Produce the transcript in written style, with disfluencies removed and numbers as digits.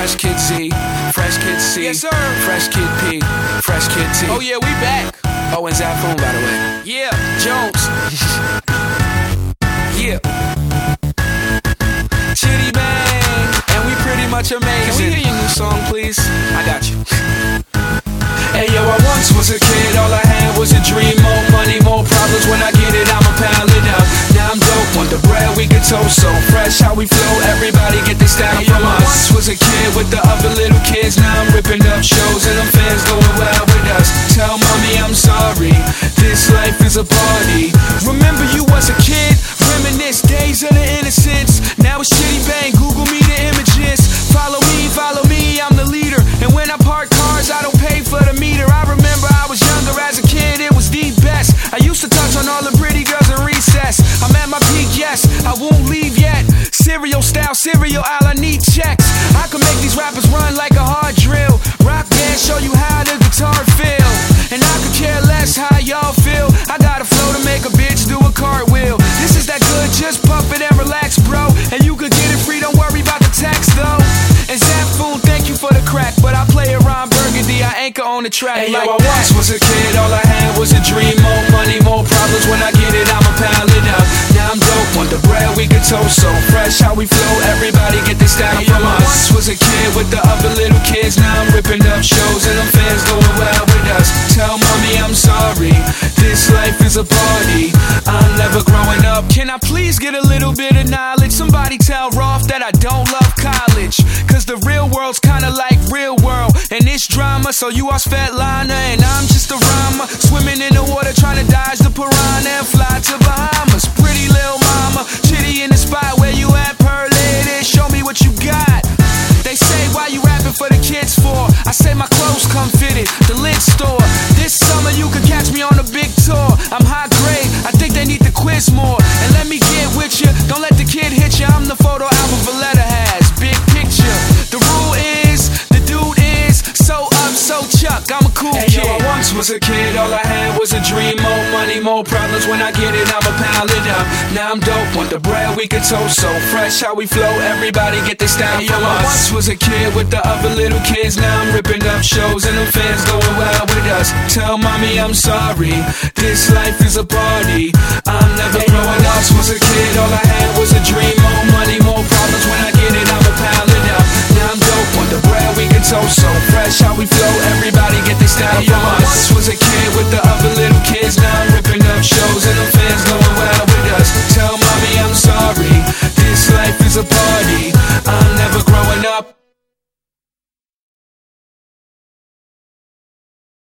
Fresh Kid Z, Fresh Kid C, Yes, sir. Fresh Kid P, Fresh Kid T. Oh yeah, we back. Oh, and Zafoon, by the way. Yeah, Jones. Yeah. Chitty Bang, and we pretty much amazing. Can we hear your new song, please? I got you. Hey yo, I once was a kid, all I had was a dream. More money, more problems, when I get it, I'ma pile it up. Now I'm dope, want the bread, we can toast so fresh. How we flow, everybody get this style from us. I once was a kid with the other little kids. Now I'm ripping up shows and them fans going wild with us. Tell mommy I'm sorry, this life is a party. Remember you was a kid, reminisce days of the innocence. Now it's Chitty Bang, Google me the images. Follow me, I'm the leader. And when I park cars, I don't pay for the meter. I remember I was younger as a kid, it was the best. I used to touch on all the pretty girls in recess. I'm at my peak, yes, I won't leave yet. Cereal style, cereal aisle, I need checks. I can make these rappers run like a hard drill. Rock band, show you how the guitar feel. And I could care less how y'all feel. I got a flow to make a bitch do a cartwheel. This is that good, just pump it and relax, bro. And you could get it free, don't worry about the tax though. And Zafoon, thank you for the crack, but I play around Burgundy, I anchor on the track. Hey, like yo, I once was a kid, all I had was a dream. More money, more problems, when I get it, I'ma pile it up. Now I'm dope, want the bread, we can toast so fresh. How we flow, everybody get this style from us. I once was a kid with the other little kids. Now I'm ripping up shows and them fans going wild with us. Tell mommy I'm sorry, this life is a party. I'm never growing up. Can I please get a little bit of knowledge? Somebody tell Rolf that I don't love college, cause the real world's kinda like real world, and it's drama. So you are Svetlana and I'm just a rhymer, swimming in the water trying to dodge the piranha and fly to Bahamas. Pretty little mama, Chitty in the spot, where you at, pearl lady? Show me what you got. They say, why you rapping for the kids for? I say my clothes come fitted, the lid store. This summer you could catch me on a big tour. I'm high grade, I think they need to quiz more. And let me get with you, don't let the kid hit you. I'm the photo album Valletta has, big picture. The rule is, the dude is so up, so Chuck, I'm a cool kid. Yo, I once was a kid, all I had was a dream. More money, more problems, when I get it, I'ma pile it up. Now I'm dope, want the bread, we can toast so fresh. How we flow, everybody get this style from us. I once was a kid with the other little kids. Now I'm ripping up shows and them fans going wild with us. Tell mommy I'm sorry, this life is a party. I'm never growing up. I was a kid, all I had was a dream. More money, more problems, when I get it, I'ma pile it up. Now I'm dope, want the bread, we can toast so fresh. How we flow,